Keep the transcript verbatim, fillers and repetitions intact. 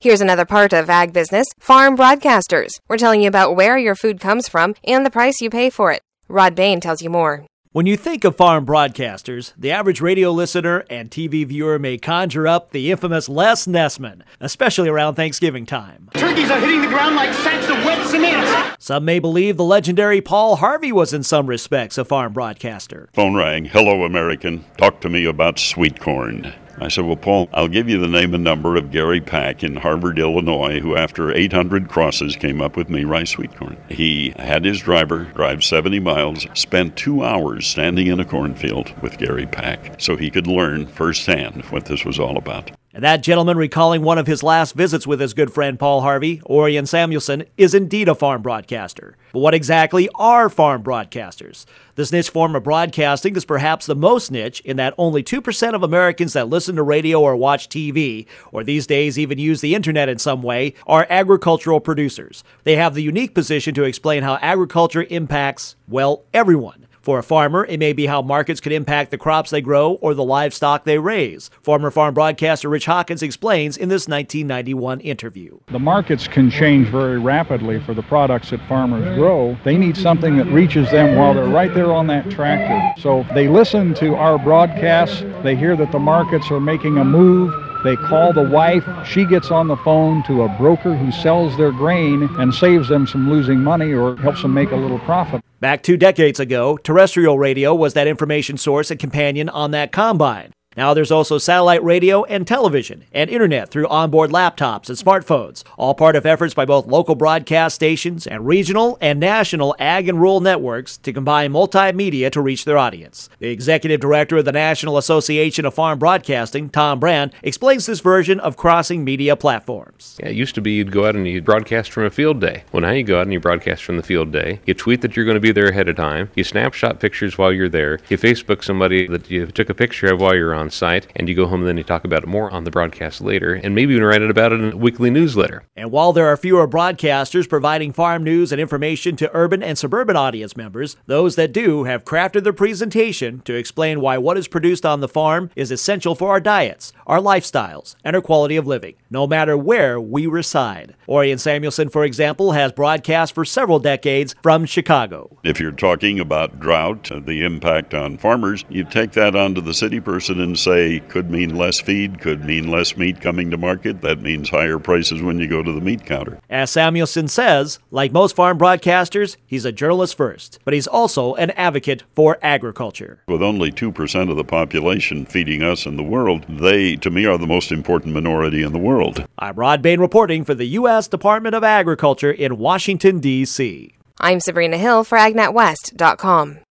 Here's another part of Ag Business, Farm Broadcasters. We're telling you about where your food comes from and the price you pay for it. Rod Bain tells you more. When you think of farm broadcasters, the average radio listener and T V viewer may conjure up the infamous Les Nessman, especially around Thanksgiving time. Turkeys are hitting the ground like sacks of wet cement. Some may believe the legendary Paul Harvey was in some respects a farm broadcaster. Phone rang. Hello, American. Talk to me about sweet corn. I said, well, Paul, I'll give you the name and number of Gary Pack in Harvard, Illinois, who after eight hundred crosses came up with me rice sweet corn. He had his driver drive seventy miles, spent two hours standing in a cornfield with Gary Pack so he could learn firsthand what this was all about. And that gentleman, recalling one of his last visits with his good friend Paul Harvey, Orion Samuelson, is indeed a farm broadcaster. But what exactly are farm broadcasters? This niche form of broadcasting is perhaps the most niche in that only two percent of Americans that listen to radio or watch T V, or these days even use the internet in some way, are agricultural producers. They have the unique position to explain how agriculture impacts, well, everyone. For a farmer, it may be how markets could impact the crops they grow or the livestock they raise. Former farm broadcaster Rich Hawkins explains in this nineteen ninety-one interview. The markets can change very rapidly for the products that farmers grow. They need something that reaches them while they're right there on that tractor. So they listen to our broadcasts. They hear that the markets are making a move. They call the wife. She gets on the phone to a broker who sells their grain and saves them some losing money or helps them make a little profit. Back two decades ago, terrestrial radio was that information source and companion on that combine. Now there's also satellite radio and television and internet through onboard laptops and smartphones, all part of efforts by both local broadcast stations and regional and national ag and rural networks to combine multimedia to reach their audience. The executive director of the National Association of Farm Broadcasting, Tom Brand, explains this version of crossing media platforms. Yeah, it used to be you'd go out and you'd broadcast from a field day. Well, now you go out and you broadcast from the field day. You tweet that you're going to be there ahead of time. You snapshot pictures while you're there. You Facebook somebody that you took a picture of while you're on site, and you go home and then you talk about it more on the broadcast later, and maybe even write it about it in a weekly newsletter. And while there are fewer broadcasters providing farm news and information to urban and suburban audience members, those that do have crafted their presentation to explain why what is produced on the farm is essential for our diets, our lifestyles, and our quality of living, no matter where we reside. Orion Samuelson, for example, has broadcast for several decades from Chicago. If you're talking about drought, the impact on farmers, you take that onto the city person and say, could mean less feed, could mean less meat coming to market. That means higher prices when you go to the meat counter. As Samuelson says, like most farm broadcasters, he's a journalist first, but he's also an advocate for agriculture. With only two percent of the population feeding us in the world, they, to me, are the most important minority in the world. I'm Rod Bain reporting for the U S Department of Agriculture in Washington, D C I'm Sabrina Hill for ag net west dot com.